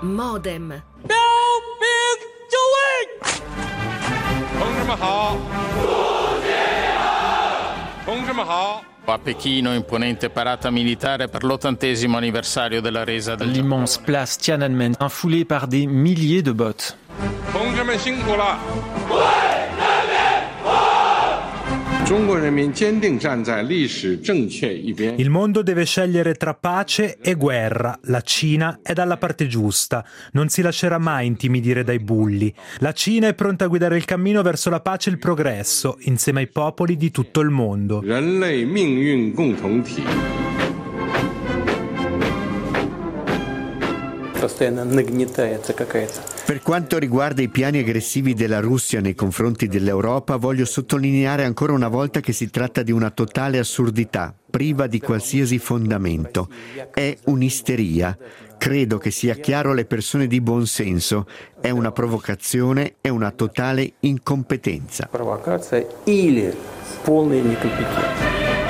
Modem. 同志们好. A Pechino, imponente parata militare per l'80° anniversario della resa del L'immense place Tiananmen, infoulée par des milliers de bottes. 同志们辛苦了. 中国人民坚定站在历史正确一边. Il mondo deve scegliere tra pace e guerra. La Cina è dalla parte giusta. Non si lascerà mai intimidire dai bulli. La Cina è pronta a guidare il cammino verso la pace e il progresso, insieme ai popoli di tutto il mondo. 人类命运共同体. Per quanto riguarda i piani aggressivi della Russia nei confronti dell'Europa, voglio sottolineare ancora una volta che si tratta di una totale assurdità, priva di qualsiasi fondamento. È un'isteria. Credo che sia chiaro alle persone di buon senso. È una provocazione, è una totale incompetenza. Provocazione или полная некомпетенция.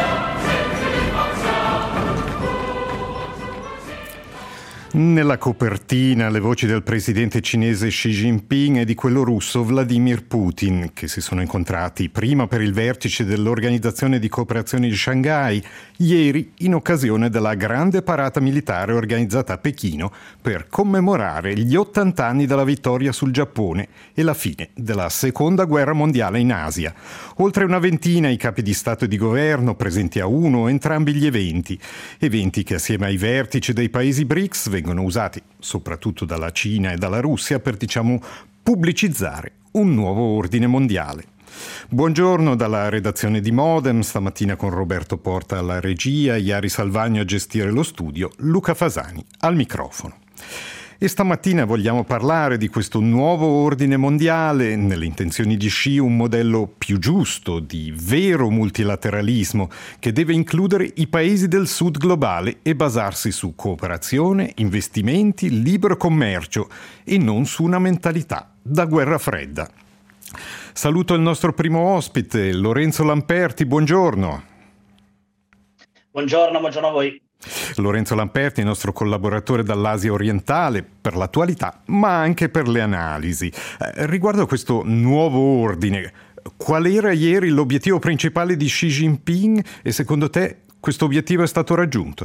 Nella copertina le voci del presidente cinese Xi Jinping e di quello russo Vladimir Putin, che si sono incontrati prima per il vertice dell'Organizzazione di Cooperazione di Shanghai, ieri in occasione della grande parata militare organizzata a Pechino per commemorare gli 80 anni dalla vittoria sul Giappone e la fine della Seconda Guerra Mondiale in Asia. Oltre una ventina i capi di Stato e di Governo presenti a uno o entrambi gli eventi che assieme ai vertici dei paesi BRICS vengono usati soprattutto dalla Cina e dalla Russia per, pubblicizzare un nuovo ordine mondiale. Buongiorno dalla redazione di Modem, stamattina con Roberto Porta alla regia, Iari Salvagno a gestire lo studio, Luca Fasani al microfono. E stamattina vogliamo parlare di questo nuovo ordine mondiale, nelle intenzioni di Xi un modello più giusto, di vero multilateralismo, che deve includere i paesi del sud globale e basarsi su cooperazione, investimenti, libero commercio e non su una mentalità da guerra fredda. Saluto il nostro primo ospite, Lorenzo Lamperti, buongiorno. Buongiorno a voi. Lorenzo Lamperti è il nostro collaboratore dall'Asia orientale per l'attualità, ma anche per le analisi. Riguardo a questo nuovo ordine, qual era ieri l'obiettivo principale di Xi Jinping e secondo te questo obiettivo è stato raggiunto?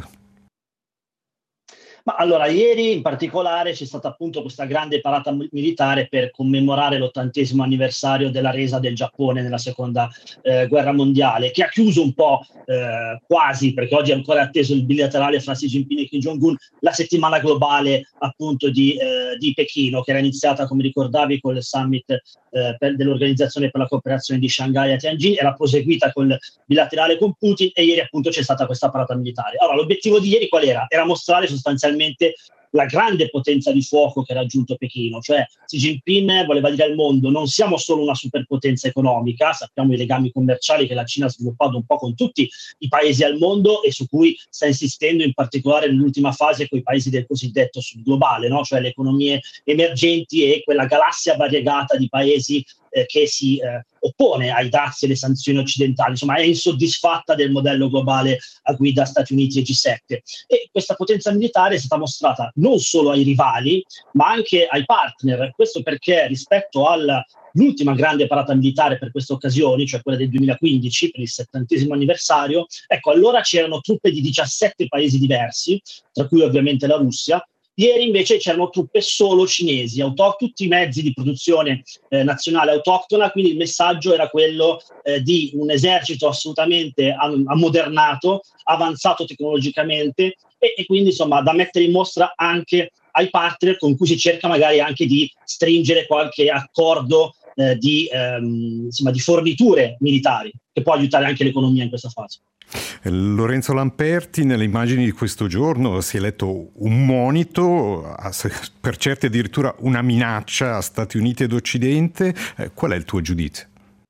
Ma allora, ieri in particolare c'è stata appunto questa grande parata militare per commemorare l'80° anniversario della resa del Giappone nella seconda guerra mondiale, che ha chiuso un po' quasi, perché oggi è ancora atteso il bilaterale fra Xi Jinping e Kim Jong-un, la settimana globale appunto di Pechino, che era iniziata, come ricordavi, con il summit dell'Organizzazione per la Cooperazione di Shanghai a Tianjin, era proseguita col bilaterale con Putin e ieri appunto c'è stata questa parata militare. Allora, l'obiettivo di ieri qual era? Era mostrare sostanzialmente la grande potenza di fuoco che ha raggiunto Pechino, cioè Xi Jinping voleva dire al mondo: non siamo solo una superpotenza economica, sappiamo i legami commerciali che la Cina ha sviluppato un po' con tutti i paesi al mondo e su cui sta insistendo in particolare nell'ultima fase con i paesi del cosiddetto sud globale, no? Cioè le economie emergenti e quella galassia variegata di paesi che si oppone ai dazi e alle sanzioni occidentali, insomma è insoddisfatta del modello globale a guida Stati Uniti e G7. E questa potenza militare è stata mostrata non solo ai rivali, ma anche ai partner. Questo perché rispetto all'ultima grande parata militare per queste occasioni, cioè quella del 2015, per il 70° anniversario, ecco, allora c'erano truppe di 17 paesi diversi, tra cui ovviamente la Russia. Ieri invece c'erano truppe solo cinesi, tutti i mezzi di produzione nazionale autoctona, quindi il messaggio era quello di un esercito assolutamente ammodernato, avanzato tecnologicamente e quindi insomma da mettere in mostra anche ai partner con cui si cerca magari anche di stringere qualche accordo di forniture militari che può aiutare anche l'economia in questa fase. Lorenzo Lamperti, nelle immagini di questo giorno si è letto un monito, per certi addirittura una minaccia a Stati Uniti ed Occidente. Qual è il tuo giudizio?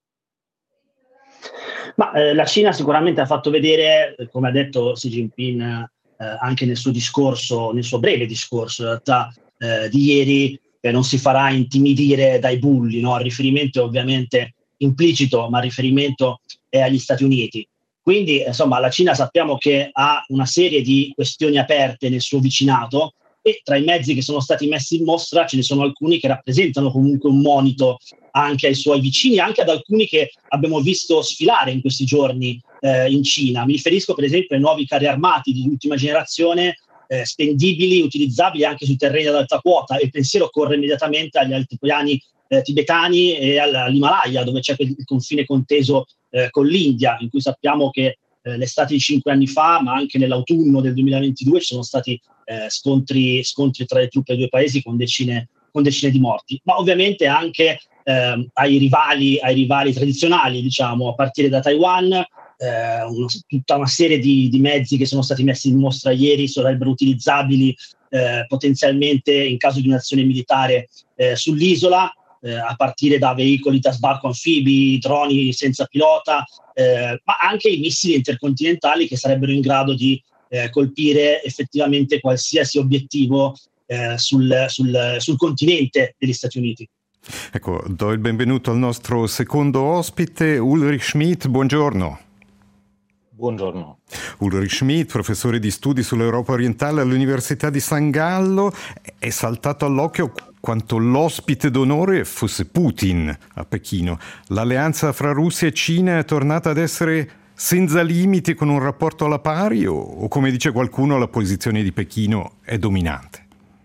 Ma la Cina sicuramente ha fatto vedere, come ha detto Xi Jinping anche nel suo discorso, nel suo breve discorso in realtà di ieri, che non si farà intimidire dai bulli, no? Il riferimento è ovviamente implicito, ma il riferimento è agli Stati Uniti. Quindi, insomma, la Cina sappiamo che ha una serie di questioni aperte nel suo vicinato e tra i mezzi che sono stati messi in mostra ce ne sono alcuni che rappresentano comunque un monito anche ai suoi vicini, anche ad alcuni che abbiamo visto sfilare in questi giorni in Cina. Mi riferisco per esempio ai nuovi carri armati di ultima generazione, spendibili, utilizzabili anche sui terreni ad alta quota, e il pensiero corre immediatamente agli altipiani tibetani e all'Himalaya, dove c'è il confine conteso con l'India, in cui sappiamo che l'estate di 5 anni fa, ma anche nell'autunno del 2022 ci sono stati scontri tra le truppe dei due paesi con decine di morti, ma ovviamente anche ai rivali tradizionali, diciamo, a partire da Taiwan. Tutta una serie di mezzi che sono stati messi in mostra ieri sarebbero utilizzabili potenzialmente in caso di un'azione militare sull'isola, a partire da veicoli da sbarco anfibi, droni senza pilota, ma anche i missili intercontinentali che sarebbero in grado di colpire effettivamente qualsiasi obiettivo sul continente degli Stati Uniti. Ecco, do il benvenuto al nostro secondo ospite, Ulrich Schmid, buongiorno. Buongiorno. Ulrich Schmid, professore di studi sull'Europa orientale all'Università di San Gallo, è saltato all'occhio quanto l'ospite d'onore fosse Putin a Pechino. L'alleanza fra Russia e Cina è tornata ad essere senza limiti, con un rapporto alla pari, o come dice qualcuno la posizione di Pechino è dominante?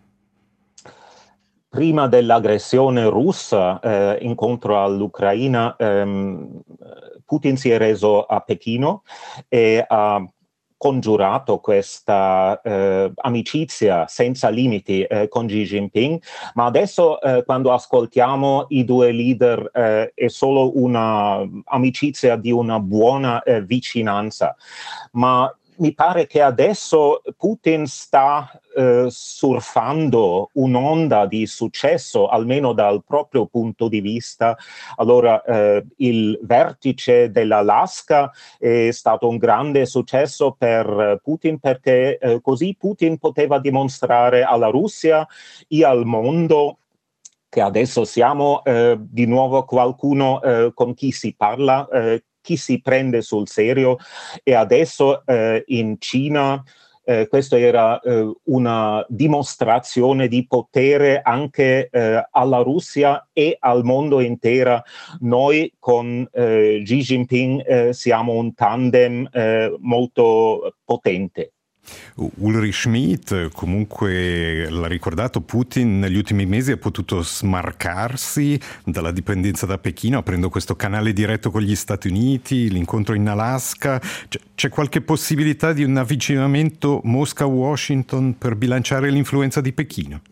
Prima dell'aggressione russa incontro all'Ucraina, Putin si è reso a Pechino e ha congiurato questa amicizia senza limiti con Xi Jinping, ma adesso quando ascoltiamo i due leader è solo una amicizia di una buona vicinanza, ma mi pare che adesso Putin sta surfando un'onda di successo, almeno dal proprio punto di vista. Allora, il vertice dell'Alaska è stato un grande successo per Putin, perché così Putin poteva dimostrare alla Russia e al mondo che adesso siamo di nuovo qualcuno con chi si parla, chi si prende sul serio, e adesso in Cina questa era una dimostrazione di potere anche alla Russia e al mondo intero. Noi con Xi Jinping siamo un tandem molto potente. Ulrich Schmid, comunque l'ha ricordato, Putin negli ultimi mesi ha potuto smarcarsi dalla dipendenza da Pechino, aprendo questo canale diretto con gli Stati Uniti, l'incontro in Alaska. C'è qualche possibilità di un avvicinamento Mosca-Washington per bilanciare l'influenza di Pechino?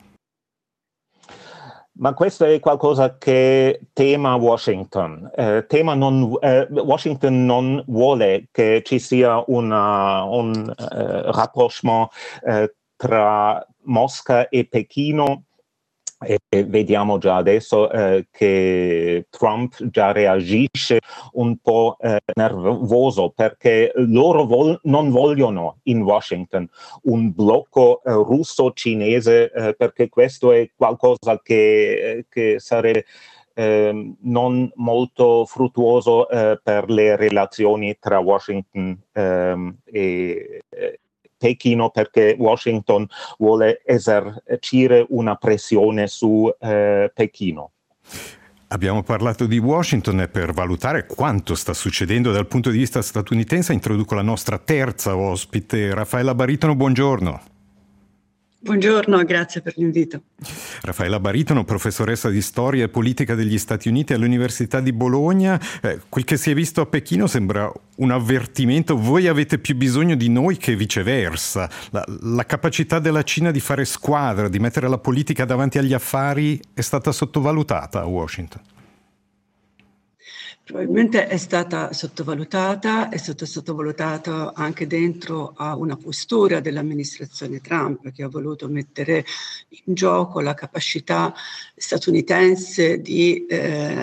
Ma questo è qualcosa che tema Washington. Washington non vuole che ci sia un rapprochement tra Mosca e Pechino. E vediamo già adesso che Trump già reagisce un po' nervoso, perché loro non vogliono in Washington un blocco russo-cinese, perché questo è qualcosa che sarebbe non molto fruttuoso per le relazioni tra Washington e Pechino, perché Washington vuole esercitare una pressione su Pechino. Abbiamo parlato di Washington, e per valutare quanto sta succedendo dal punto di vista statunitense introduco la nostra terza ospite, Raffaella Baritono, buongiorno. Buongiorno, grazie per l'invito. Raffaella Baritono, professoressa di storia e politica degli Stati Uniti all'Università di Bologna. Quel che si è visto a Pechino sembra un avvertimento: voi avete più bisogno di noi che viceversa. La capacità della Cina di fare squadra, di mettere la politica davanti agli affari, è stata sottovalutata a Washington. Probabilmente è stata sottovalutata, è stato sottovalutato anche dentro a una postura dell'amministrazione Trump, che ha voluto mettere in gioco la capacità statunitense di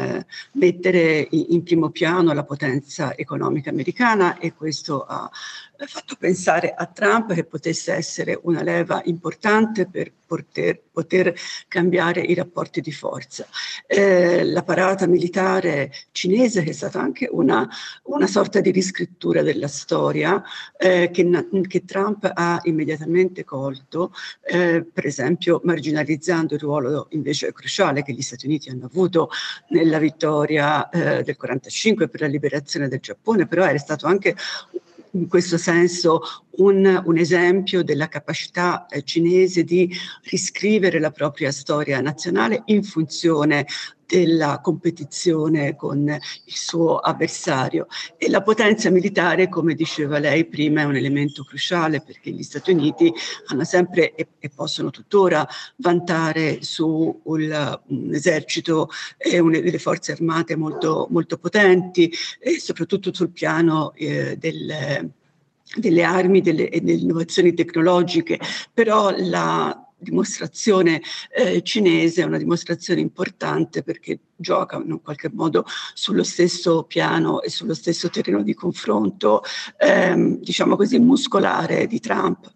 mettere in primo piano la potenza economica americana, e questo ha fatto pensare a Trump che potesse essere una leva importante per poter cambiare i rapporti di forza. La parata militare cinese, che è stata anche una sorta di riscrittura della storia, che Trump ha immediatamente colto, per esempio marginalizzando il ruolo invece cruciale che gli Stati Uniti hanno avuto nella vittoria del 45 per la liberazione del Giappone, però era stato anche in questo senso un esempio della capacità cinese di riscrivere la propria storia nazionale in funzione della competizione con il suo avversario. E la potenza militare, come diceva lei prima, è un elemento cruciale, perché gli Stati Uniti hanno sempre e possono tuttora vantare su un esercito e delle forze armate molto, molto potenti, e soprattutto sul piano delle armi e delle innovazioni tecnologiche. Però la dimostrazione cinese è una dimostrazione importante, perché gioca in qualche modo sullo stesso piano e sullo stesso terreno di confronto, diciamo così, muscolare di Trump.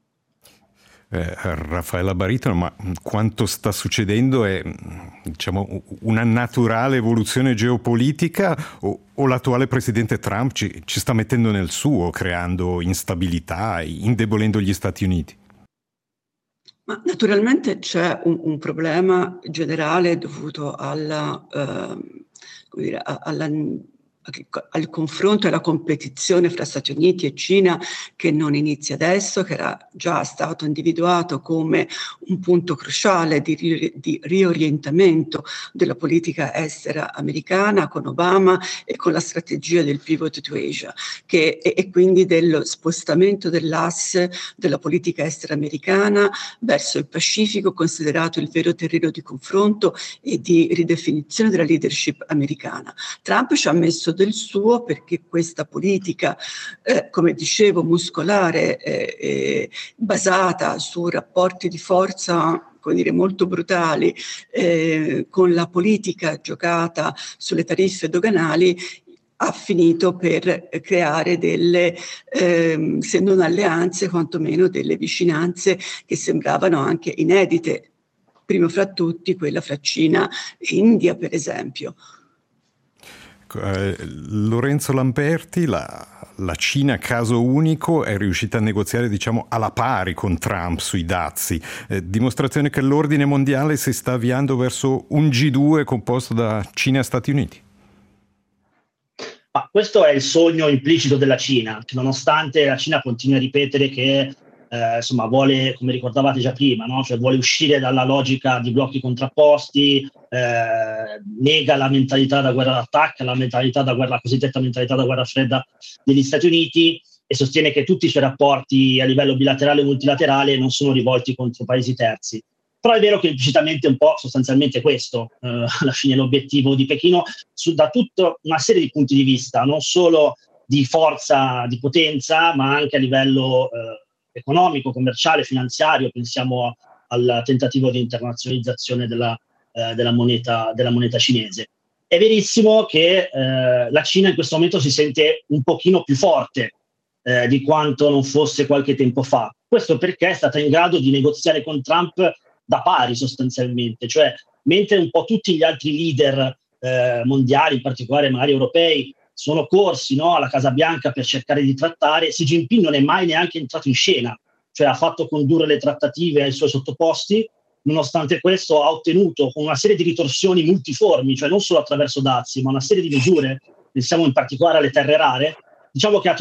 Raffaella Baritono, ma quanto sta succedendo è, diciamo, una naturale evoluzione geopolitica o l'attuale presidente Trump ci sta mettendo nel suo, creando instabilità, indebolendo gli Stati Uniti? Ma naturalmente c'è un problema generale dovuto al confronto e alla competizione fra Stati Uniti e Cina, che non inizia adesso, che era già stato individuato come un punto cruciale di riorientamento della politica estera americana con Obama e con la strategia del pivot to Asia, e quindi dello spostamento dell'asse della politica estera americana verso il Pacifico, considerato il vero terreno di confronto e di ridefinizione della leadership americana. Trump ci ha messo del suo, perché questa politica, come dicevo, muscolare, basata su rapporti di forza, come dire, molto brutali, con la politica giocata sulle tariffe doganali, ha finito per creare delle, se non alleanze, quantomeno delle vicinanze che sembravano anche inedite, prima fra tutti quella fra Cina e India, per esempio. Lorenzo Lamperti, la Cina, caso unico, è riuscita a negoziare, diciamo, alla pari con Trump sui dazi, dimostrazione che l'ordine mondiale si sta avviando verso un G2 composto da Cina e Stati Uniti. Ma questo è il sogno implicito della Cina, nonostante la Cina continui a ripetere che insomma vuole, come ricordavate già prima, no? Cioè vuole uscire dalla logica di blocchi contrapposti, nega la mentalità da guerra d'attacco, la cosiddetta mentalità da guerra fredda degli Stati Uniti, e sostiene che tutti i suoi rapporti a livello bilaterale e multilaterale non sono rivolti contro paesi terzi. Però è vero che implicitamente un po' sostanzialmente questo, alla fine l'obiettivo di Pechino, da tutta una serie di punti di vista, non solo di forza, di potenza, ma anche a livello economico, commerciale, finanziario. Pensiamo al tentativo di internazionalizzazione della moneta cinese. È verissimo che la Cina in questo momento si sente un pochino più forte di quanto non fosse qualche tempo fa. Questo perché è stata in grado di negoziare con Trump da pari, sostanzialmente, cioè mentre un po' tutti gli altri leader mondiali, in particolare magari europei, sono corsi, no, alla Casa Bianca per cercare di trattare, Xi Jinping non è mai neanche entrato in scena, cioè ha fatto condurre le trattative ai suoi sottoposti. Nonostante questo ha ottenuto, con una serie di ritorsioni multiformi, cioè non solo attraverso dazi, ma una serie di misure, pensiamo in particolare alle terre rare, diciamo che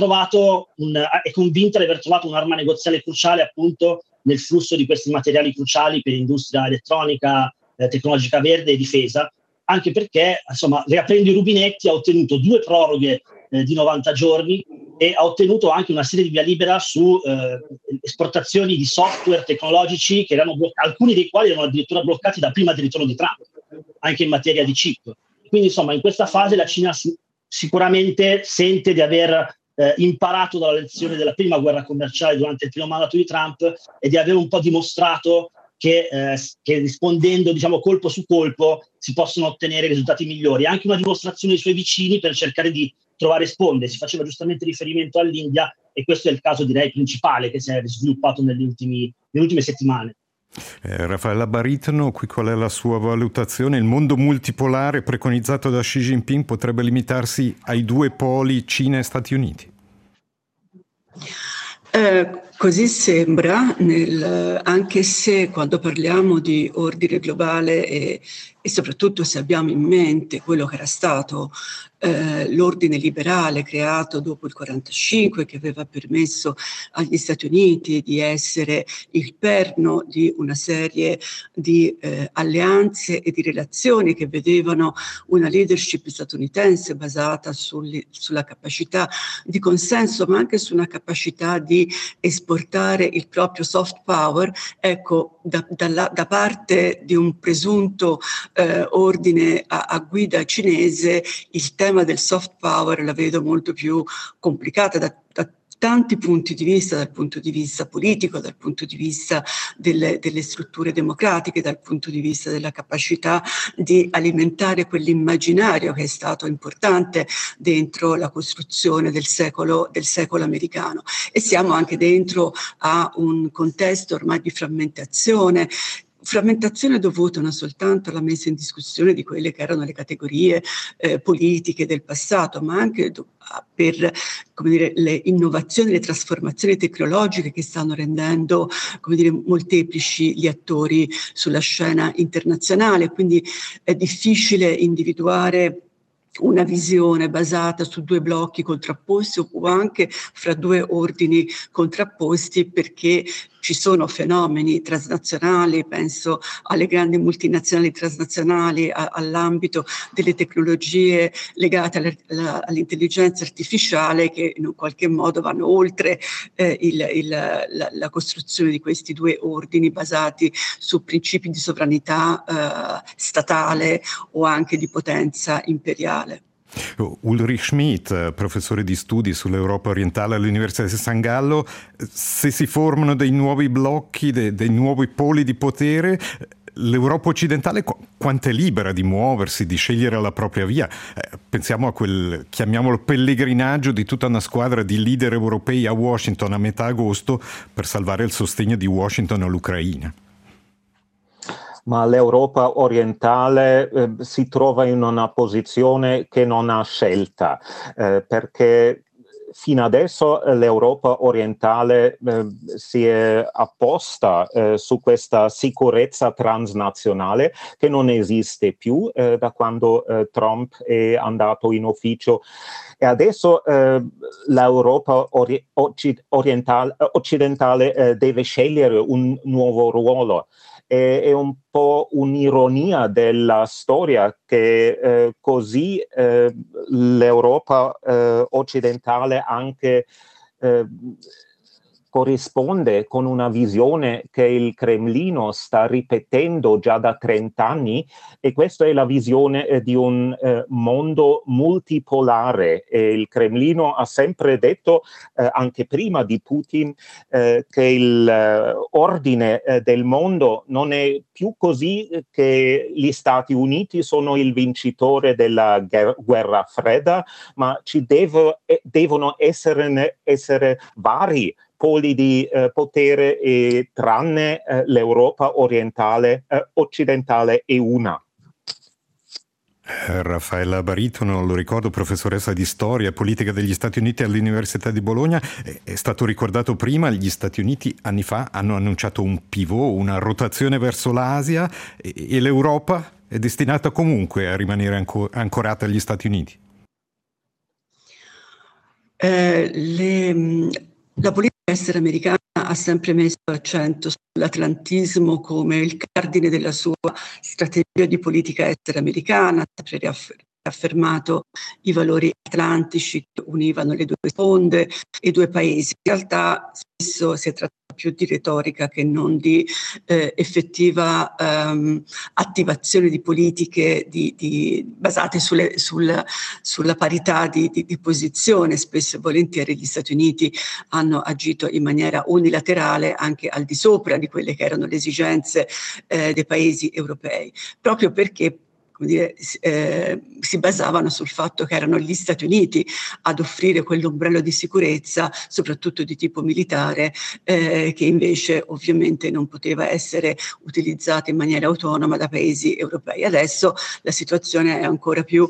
è convinta di aver trovato un'arma negoziale cruciale appunto nel flusso di questi materiali cruciali per industria elettronica, tecnologica verde e difesa, anche perché, insomma, riaprendo i rubinetti ha ottenuto 2 proroghe di 90 giorni e ha ottenuto anche una serie di via libera su esportazioni di software tecnologici che erano alcuni dei quali erano addirittura bloccati da prima del ritorno di Trump, anche in materia di chip. Quindi, insomma, in questa fase la Cina sicuramente sente di aver imparato dalla lezione della prima guerra commerciale durante il primo mandato di Trump e di aver un po' dimostrato che rispondendo, diciamo, colpo su colpo si possono ottenere risultati migliori. Anche una dimostrazione dei suoi vicini per cercare di trovare sponde. Si faceva giustamente riferimento all'India e questo è il caso, direi, principale che si è sviluppato nelle ultime settimane. Raffaella Baritono, qui qual è la sua valutazione? Il mondo multipolare preconizzato da Xi Jinping potrebbe limitarsi ai due poli Cina e Stati Uniti? Così sembra, anche se quando parliamo di ordine globale e soprattutto se abbiamo in mente quello che era stato l'ordine liberale creato dopo il 1945, che aveva permesso agli Stati Uniti di essere il perno di una serie di alleanze e di relazioni che vedevano una leadership statunitense basata sulla capacità di consenso, ma anche su una capacità di esportare il proprio soft power. Ecco, da parte di un presunto ordine a guida cinese, il tema del soft power la vedo molto più complicata da tanti punti di vista, dal punto di vista politico, dal punto di vista delle strutture democratiche, dal punto di vista della capacità di alimentare quell'immaginario che è stato importante dentro la costruzione del secolo americano. E siamo anche dentro a un contesto ormai di frammentazione dovuta non soltanto alla messa in discussione di quelle che erano le categorie politiche del passato, ma anche per, come dire, le innovazioni, le trasformazioni tecnologiche che stanno rendendo, come dire, molteplici gli attori sulla scena internazionale. Quindi è difficile individuare una visione basata su due blocchi contrapposti o anche fra due ordini contrapposti, perché ci sono fenomeni transnazionali, penso alle grandi multinazionali transnazionali, all'ambito delle tecnologie legate all'intelligenza artificiale, che in un qualche modo vanno oltre la costruzione di questi due ordini basati su principi di sovranità statale o anche di potenza imperiale. Ulrich Schmidt, professore di studi sull'Europa orientale all'Università di San Gallo, se si formano dei nuovi blocchi, dei nuovi poli di potere, l'Europa occidentale quanto è libera di muoversi, di scegliere la propria via? Pensiamo a quel, chiamiamolo, pellegrinaggio di tutta una squadra di leader europei a Washington a metà agosto per salvare il sostegno di Washington all'Ucraina. Ma l'Europa orientale si trova in una posizione che non ha scelta, perché fino adesso l'Europa orientale si è apposta su questa sicurezza transnazionale che non esiste più da quando Trump è andato in ufficio. E adesso l'Europa occidentale deve scegliere un nuovo ruolo. È un po' un'ironia della storia che così l'Europa occidentale anche corrisponde con una visione che il Cremlino sta ripetendo già da 30 anni, e questa è la visione di un mondo multipolare. E il Cremlino ha sempre detto, anche prima di Putin, che l'ordine del mondo non è più così, che gli Stati Uniti sono il vincitore della guerra fredda, ma ci devono essere vari poli di potere, e tranne l'Europa orientale, occidentale è una. Raffaella Baritono, lo ricordo, professoressa di storia e politica degli Stati Uniti all'Università di Bologna. È stato ricordato prima, gli Stati Uniti anni fa hanno annunciato un pivot, una rotazione verso l'Asia, e l'Europa è destinata comunque a rimanere ancorata agli Stati Uniti. La politica estera americana ha sempre messo l'accento sull'atlantismo come il cardine della sua strategia di politica estera americana, ha sempre affermato i valori atlantici che univano le due sponde e i due paesi. In realtà spesso si è trattato più di retorica che non di effettiva attivazione di politiche basate sulla parità di posizione. Spesso e volentieri gli Stati Uniti hanno agito in maniera unilaterale anche al di sopra di quelle che erano le esigenze dei paesi europei, proprio perché si basavano sul fatto che erano gli Stati Uniti ad offrire quell'ombrello di sicurezza, soprattutto di tipo militare, che invece ovviamente non poteva essere utilizzato in maniera autonoma da paesi europei. Adesso la situazione è ancora più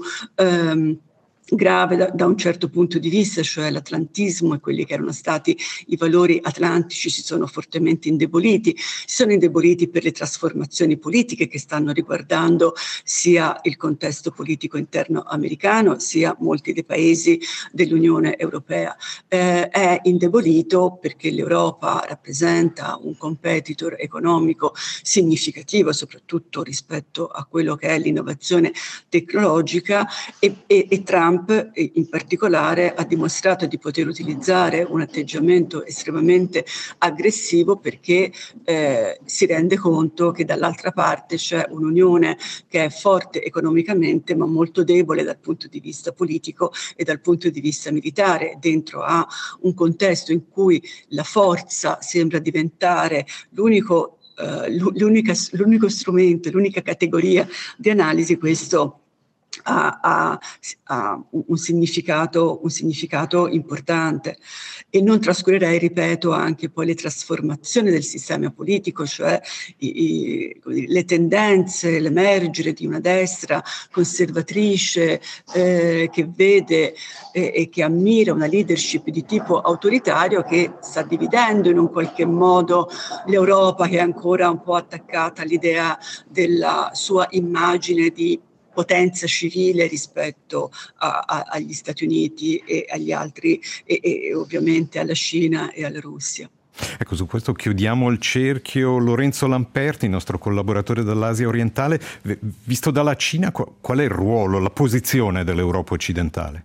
grave da un certo punto di vista, cioè l'atlantismo e quelli che erano stati i valori atlantici si sono fortemente indeboliti, per le trasformazioni politiche che stanno riguardando sia il contesto politico interno americano sia molti dei paesi dell'Unione Europea. È indebolito perché l'Europa rappresenta un competitor economico significativo, soprattutto rispetto a quello che è l'innovazione tecnologica, e Trump in particolare ha dimostrato di poter utilizzare un atteggiamento estremamente aggressivo perché si rende conto che dall'altra parte c'è un'Unione che è forte economicamente ma molto debole dal punto di vista politico e dal punto di vista militare, dentro a un contesto in cui la forza sembra diventare l'unico strumento, l'unica categoria di analisi. Questo ha un significato importante. E non trascurerei, ripeto, anche poi le trasformazioni del sistema politico, cioè le tendenze, l'emergere di una destra conservatrice che vede e che ammira una leadership di tipo autoritario che sta dividendo in un qualche modo l'Europa, che è ancora un po' attaccata all'idea della sua immagine di potenza civile rispetto agli Stati Uniti e agli altri e ovviamente alla Cina e alla Russia. Ecco, su questo chiudiamo il cerchio. Lorenzo Lamperti, nostro collaboratore dall'Asia orientale, visto dalla Cina, qual è il ruolo, la posizione dell'Europa occidentale?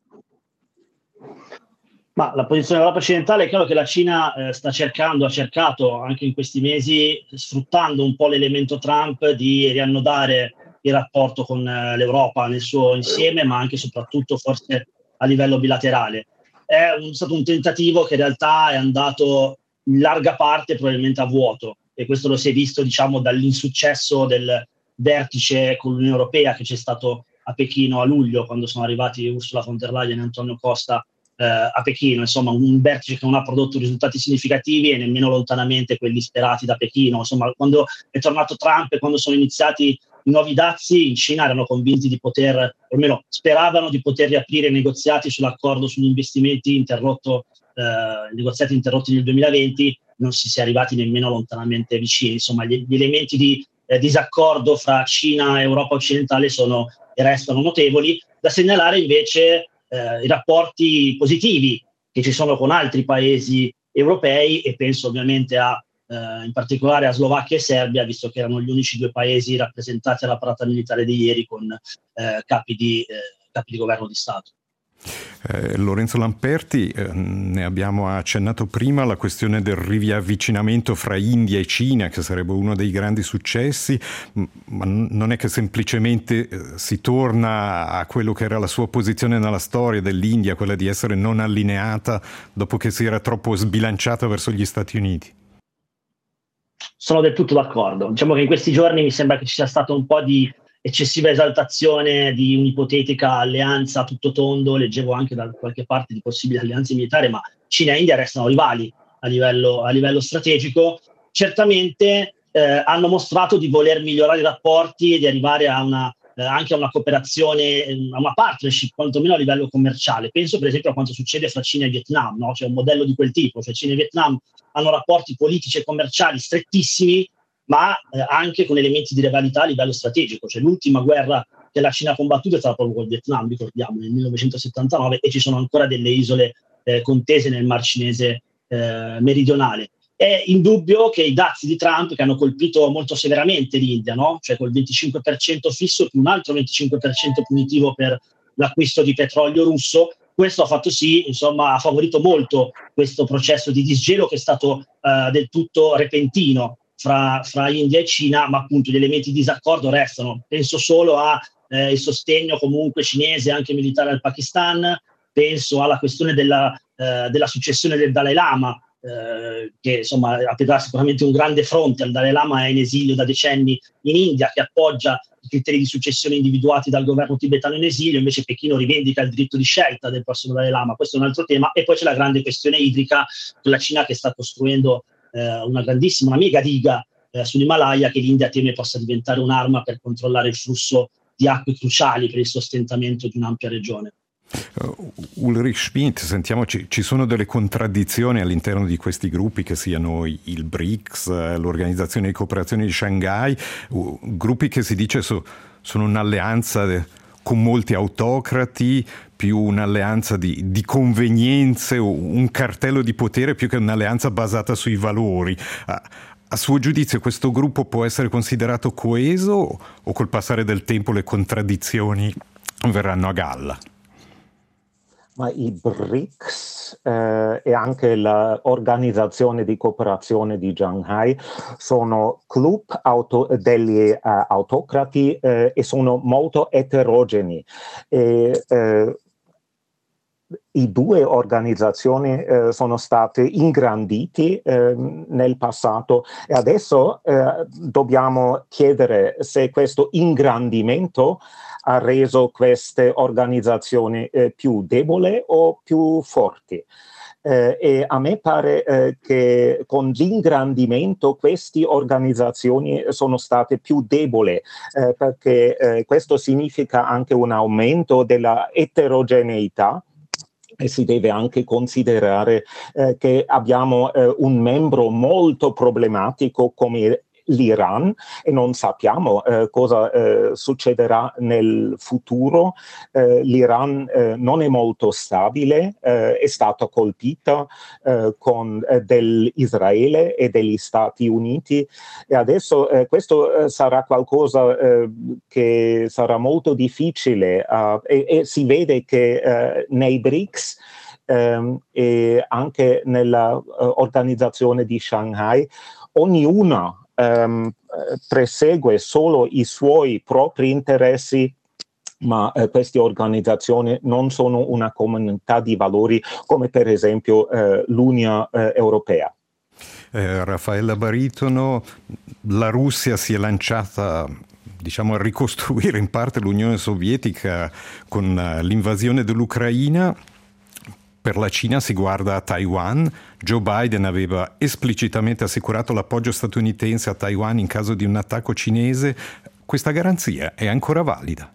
Ma la posizione dell'Europa occidentale è chiaro che la Cina ha cercato anche in questi mesi, sfruttando un po' l'elemento Trump, di riannodare il rapporto con l'Europa nel suo insieme, ma anche e soprattutto forse a livello bilaterale. È stato un tentativo che in realtà è andato in larga parte probabilmente a vuoto, e questo lo si è visto, diciamo, dall'insuccesso del vertice con l'Unione Europea che c'è stato a Pechino a luglio, quando sono arrivati Ursula von der Leyen e Antonio Costa a Pechino. Insomma, un vertice che non ha prodotto risultati significativi e nemmeno lontanamente quelli sperati da Pechino. Insomma, quando è tornato Trump e quando sono iniziati i nuovi dazi, in Cina erano convinti di poter, o almeno speravano di poter riaprire i negoziati sull'accordo sugli investimenti negoziati interrotti nel 2020, non si sia arrivati nemmeno lontanamente vicini. Insomma, gli elementi di disaccordo fra Cina e Europa occidentale sono e restano notevoli. Da segnalare invece i rapporti positivi che ci sono con altri paesi europei, e penso ovviamente in particolare a Slovacchia e Serbia, visto che erano gli unici due paesi rappresentati alla parata militare di ieri con capi di governo di Stato. Lorenzo Lamperti, ne abbiamo accennato prima, la questione del riavvicinamento fra India e Cina, che sarebbe uno dei grandi successi, ma non è che semplicemente si torna a quello che era la sua posizione nella storia dell'India, quella di essere non allineata dopo che si era troppo sbilanciata verso gli Stati Uniti. Sono del tutto d'accordo. Diciamo che in questi giorni mi sembra che ci sia stato un po' di eccessiva esaltazione di un'ipotetica alleanza a tutto tondo. Leggevo anche da qualche parte di possibili alleanze militari, ma Cina e India restano rivali a livello strategico. Certamente hanno mostrato di voler migliorare i rapporti e di arrivare a anche a una cooperazione, a una partnership, quantomeno a livello commerciale. Penso per esempio a quanto succede fra Cina e Vietnam, no? C'è un modello di quel tipo, cioè Cina e Vietnam hanno rapporti politici e commerciali strettissimi, ma anche con elementi di rivalità a livello strategico. Cioè l'ultima guerra che la Cina ha combattuto è stata proprio col Vietnam, ricordiamo, nel 1979, e ci sono ancora delle isole contese nel Mar Cinese meridionale. È indubbio che i dazi di Trump, che hanno colpito molto severamente l'India, no? Cioè col 25% fisso più un altro 25% punitivo per l'acquisto di petrolio russo, questo ha fatto sì, insomma, ha favorito molto questo processo di disgelo che è stato del tutto repentino fra India e Cina, ma appunto gli elementi di disaccordo restano. Penso solo al sostegno comunque cinese anche militare al Pakistan, penso alla questione della successione del Dalai Lama, che insomma aprirà sicuramente un grande fronte. Il Dalai Lama è in esilio da decenni in India, che appoggia i criteri di successione individuati dal governo tibetano in esilio, invece Pechino rivendica il diritto di scelta del prossimo Dalai Lama, questo è un altro tema. E poi c'è la grande questione idrica, con la Cina che sta costruendo una mega diga sull'Himalaya, che l'India teme possa diventare un'arma per controllare il flusso di acque cruciali per il sostentamento di un'ampia regione. Ulrich Schmidt, sentiamoci, ci sono delle contraddizioni all'interno di questi gruppi, che siano il BRICS, l'Organizzazione di Cooperazione di Shanghai, gruppi che si dice sono un'alleanza con molti autocrati, più un'alleanza di convenienze, un cartello di potere più che un'alleanza basata sui valori. A suo giudizio questo gruppo può essere considerato coeso o col passare del tempo le contraddizioni verranno a galla? Ma i BRICS e anche l'Organizzazione di Cooperazione di Shanghai sono club degli autocrati e sono molto eterogenei. I due organizzazioni sono state ingranditi nel passato e adesso dobbiamo chiedere se questo ingrandimento ha reso queste organizzazioni più deboli o più forti. E a me pare che con l'ingrandimento queste organizzazioni sono state più deboli, perché questo significa anche un aumento della eterogeneità. E si deve anche considerare che abbiamo un membro molto problematico come l'Iran e non sappiamo cosa succederà nel futuro. L'Iran non è molto stabile, è stata colpita con dell'Israele e degli Stati Uniti e adesso questo sarà qualcosa che sarà molto difficile e si vede che nei BRICS e anche nella organizzazione di Shanghai ognuna persegue solo i suoi propri interessi, ma queste organizzazioni non sono una comunità di valori come per esempio l'Unione Europea. Raffaella Baritono, la Russia si è lanciata a ricostruire in parte l'Unione Sovietica con l'invasione dell'Ucraina. Per la Cina si guarda a Taiwan. Joe Biden aveva esplicitamente assicurato l'appoggio statunitense a Taiwan in caso di un attacco cinese. Questa garanzia è ancora valida?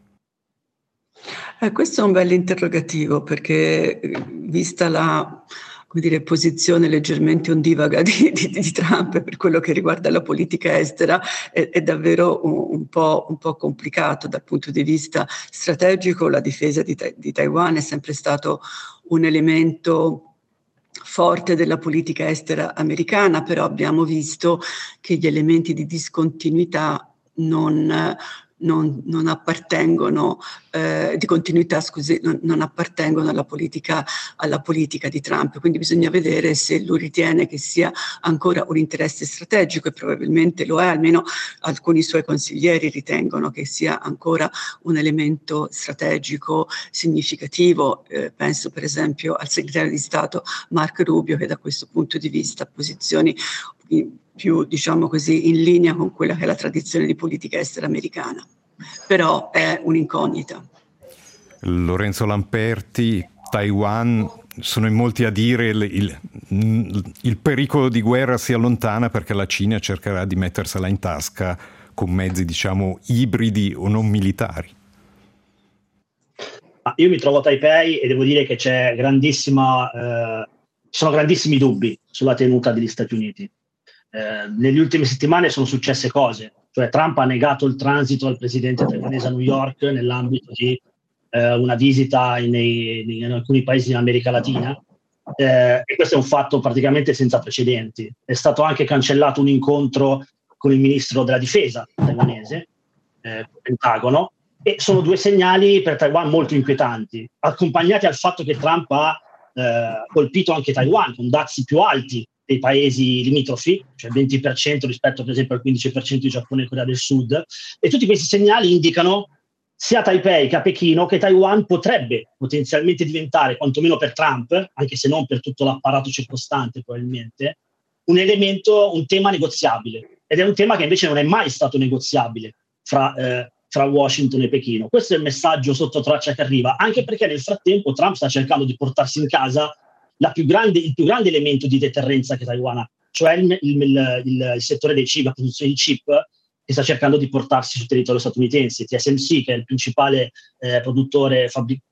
Questo è un bel interrogativo, perché vista la posizione leggermente ondivaga di Trump per quello che riguarda la politica estera, è davvero un po' complicato dal punto di vista strategico. La difesa di Taiwan è sempre stato un elemento forte della politica estera americana, però abbiamo visto che gli elementi di discontinuità non appartengono di continuità, non appartengono alla politica di Trump, quindi bisogna vedere se lui ritiene che sia ancora un interesse strategico, e probabilmente lo è, almeno alcuni suoi consiglieri ritengono che sia ancora un elemento strategico significativo. Penso per esempio al segretario di Stato Marco Rubio, che da questo punto di vista ha posizioni più, in linea con quella che è la tradizione di politica estera americana. Però è un'incognita. Lorenzo Lamperti, Taiwan, sono in molti a dire il pericolo di guerra si allontana perché la Cina cercherà di mettersela in tasca con mezzi, ibridi o non militari. Io mi trovo a Taipei e devo dire che ci sono grandissimi dubbi sulla tenuta degli Stati Uniti. Nelle ultime settimane sono successe cose, cioè Trump ha negato il transito al presidente taiwanese a New York nell'ambito di una visita in alcuni paesi in America Latina, e questo è un fatto praticamente senza precedenti. È stato anche cancellato un incontro con il ministro della difesa taiwanese, Pentagono, e sono due segnali per Taiwan molto inquietanti, accompagnati al fatto che Trump ha colpito anche Taiwan con dazi più alti dei paesi limitrofi, cioè il 20% rispetto per esempio al 15% di Giappone e Corea del Sud, e tutti questi segnali indicano sia a Taipei che a Pechino che Taiwan potrebbe potenzialmente diventare, quantomeno per Trump, anche se non per tutto l'apparato circostante probabilmente, un tema negoziabile, ed è un tema che invece non è mai stato negoziabile fra Washington e Pechino. Questo è il messaggio sotto traccia che arriva, anche perché nel frattempo Trump sta cercando di portarsi in casa il più grande elemento di deterrenza che Taiwan ha, cioè il settore dei chip, la produzione di chip, che sta cercando di portarsi sul territorio statunitense. TSMC, che è il principale produttore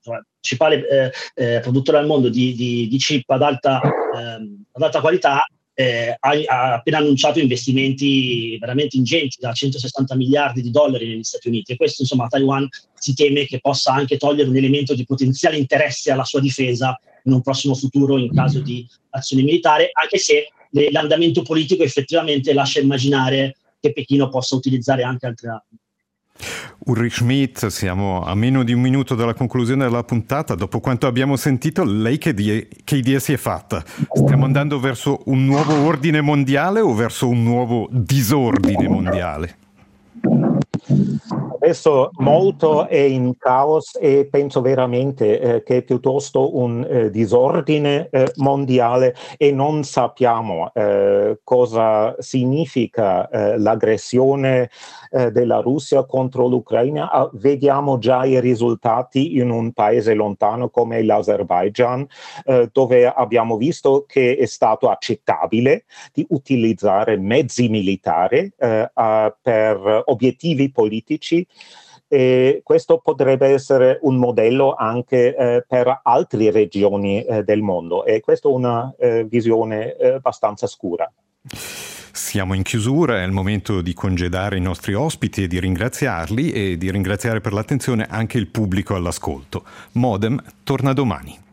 al mondo di chip ad alta qualità, ha appena annunciato investimenti veramente ingenti da $160 miliardi negli Stati Uniti, e questo, insomma, Taiwan si teme che possa anche togliere un elemento di potenziale interesse alla sua difesa in un prossimo futuro in caso di azione militare, anche se l'andamento politico effettivamente lascia immaginare che Pechino possa utilizzare anche altre armi. Ulrich Schmidt, siamo a meno di un minuto dalla conclusione della puntata. Dopo quanto abbiamo sentito, lei che idea si è fatta? Stiamo andando verso un nuovo ordine mondiale o verso un nuovo disordine mondiale? Adesso molto è in caos e penso veramente che è piuttosto un disordine mondiale, e non sappiamo cosa significa l'aggressione della Russia contro l'Ucraina. Vediamo già i risultati in un paese lontano come l'Azerbaigian, dove abbiamo visto che è stato accettabile di utilizzare mezzi militari per obiettivi politici, e questo potrebbe essere un modello anche per altre regioni del mondo, e questa è una visione abbastanza scura. Siamo in chiusura, è il momento di congedare i nostri ospiti e di ringraziarli, e di ringraziare per l'attenzione anche il pubblico all'ascolto. Modem torna domani.